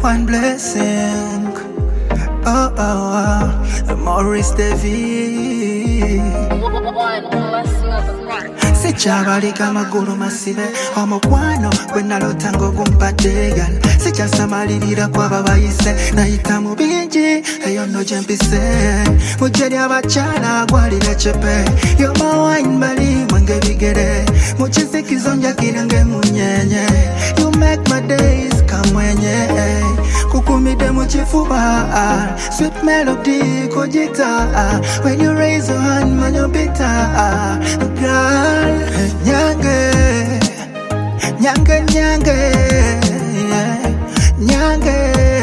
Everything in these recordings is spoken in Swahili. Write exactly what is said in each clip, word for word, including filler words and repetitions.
one blessing. Oh, oh, oh, Maurice David. One blessing of the month. Sichabalika magulu masibe omukwano gwe nalota ng'ogumpategal sichasamalirira kwaba bayise nayita mu bingi eyo nno gye mpise mu gye ly'abakyala gwalira cepe y'omawine bali mwenge bigere mu kizikizo njakira ng'emunyenye you make my days kamwenye kukumide mu kifuba sweet melody kujita when you raise your hand manyo bita girl nyange nyange nyange nyange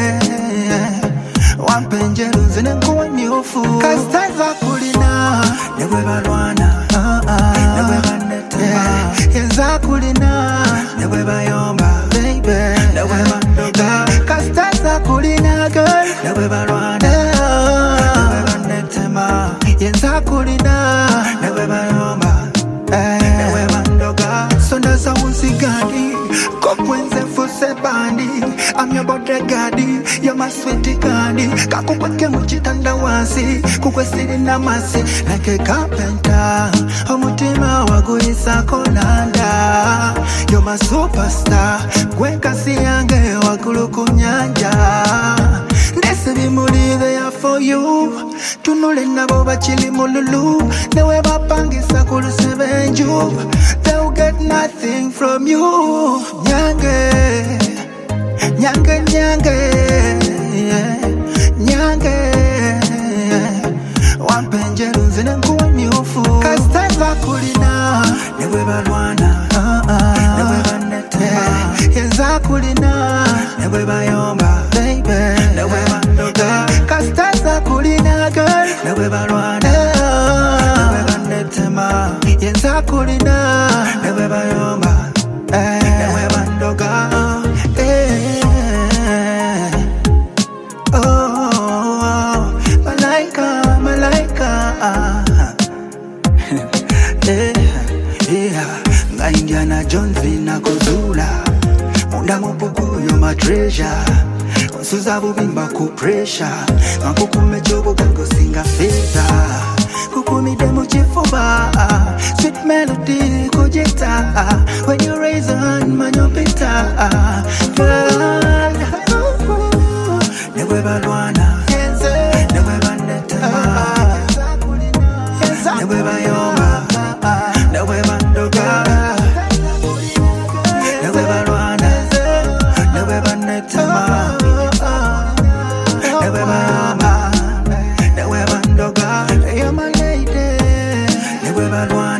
wampenjero nzine nkuwa nyufu kastaza kulina nebwe balwana nebwe banetema yenza kulina nebwe bayomba baby nebwe bandoga kastaza kulina girl nebwe balwana nebwe banetema yenza kulina nebwe bayomba newe bandoga sonda sa unsigandi kokwenze fose bandi I'm your bodyguard, you're my sweetie candy kakukweke mchitanda wasi kukwesiri na masi like a carpenter omutima waguisa konanda you're my superstar gweka siyange wakulu kunyanja ndese bimuli there for you tunule nabo bachili mululu newe bapangisa kulusebenju they'll get nothing from you nyange nyange nyange nyange wampenjero nzine nkuwa myufu kastaza kulina nebwe balwana nebwe banetema yenza kulina nebwe bayomba baby nebwe bandoga kastaza kulina girl nebwe balwana nebwe banetema yenza kulina nebwe bayomba nebwe bandoga nga Indiana Jones vina kuzula munda mupuku yo my treasure konsuza bubimba ku pressure makukume jobo gango singa feza kukumide mu kifuba sweet melody kujita when you raise a hand manyo pita girl nebwe balwana nebwe banetema nebwe bayomba nebwe bandoga nebwe balwana nebwe banetema nebwe bayomba nebwe bandoga you're my lady nebwe balwana